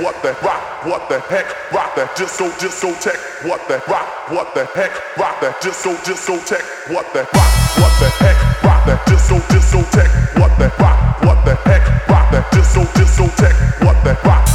what the rock, what the heck, rock that disco tech, what the rock, what the heck, rock that disco tech, what the rock, what the heck, rock that disco tech, what the rock, what the heck, rock that disco tech, what the rock.